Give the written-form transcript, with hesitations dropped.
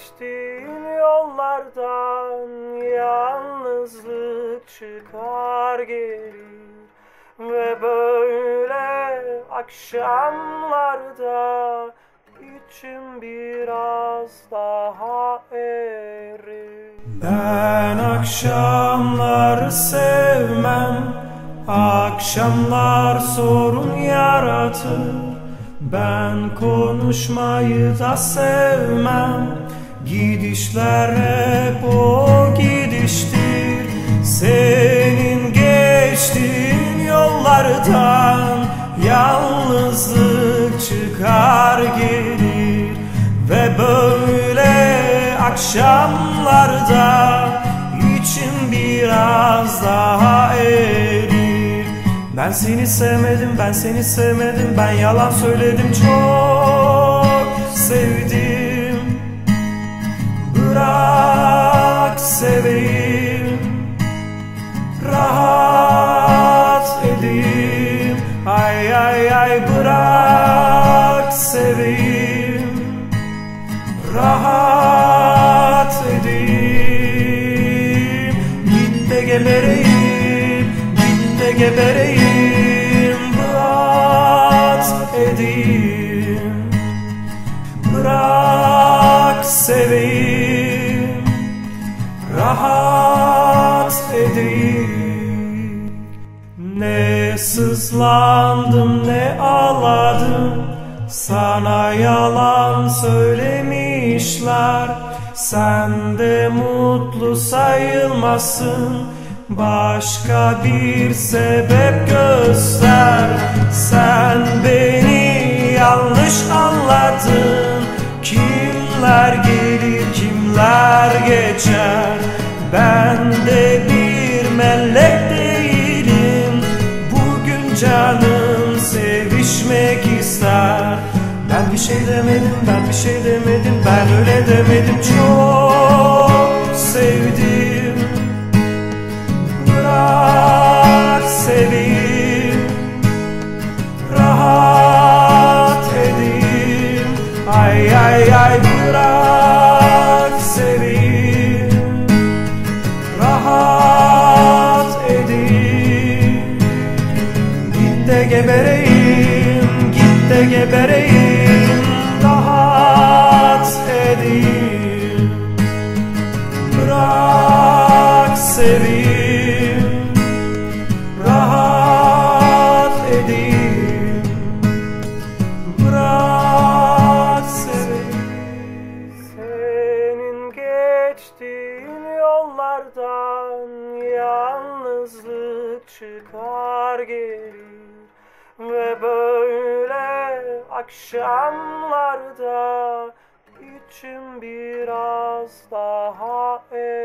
geçtiğin yollardan yalnızlık çıkar gelir ve böyle akşamlarda içim biraz daha erir. Ben akşamları sevmem, akşamlar sorun yaratır. Ben konuşmayı da sevmem, gidişler hep o gidiştir. Senin geçtiğin yollardan yalnızlık çıkar gelir ve böyle akşamlarda içim biraz daha erir. Ben seni sevmedim, ben seni sevmedim, ben yalan söyledim, çok sevdim. Bırak seveyim, rahat edeyim. Ay ay ay, bırak seveyim, rahat edeyim. Git de gebereyim, git de gebereyim, rahat edeyim. Bırak seveyim, rahat edeyim. Ne sızlandım ne ağladım, sana yalan söylemişler. Sen de mutlu sayılmasın, başka bir sebep göster. Sen beni yanlış anladın, kimler gelir kimler geçer. Ben de bir melek değilim, bugün canım sevişmek ister. Ben bir şey demedim, ben bir şey demedim, ben öyle demedim, çok sevdim. Bırak seveyim, rahat edeyim. Ay ay ay, bırak seveyim, rahat edeyim. Git de gebereyim, git de gebereyim, rahat edeyim. Bırak seveyim, rahat edeyim. Bırak seveyim. Senin geçtiğin yollardan yalnızlık çıkar gelir ve böyle akşamlarda içim biraz daha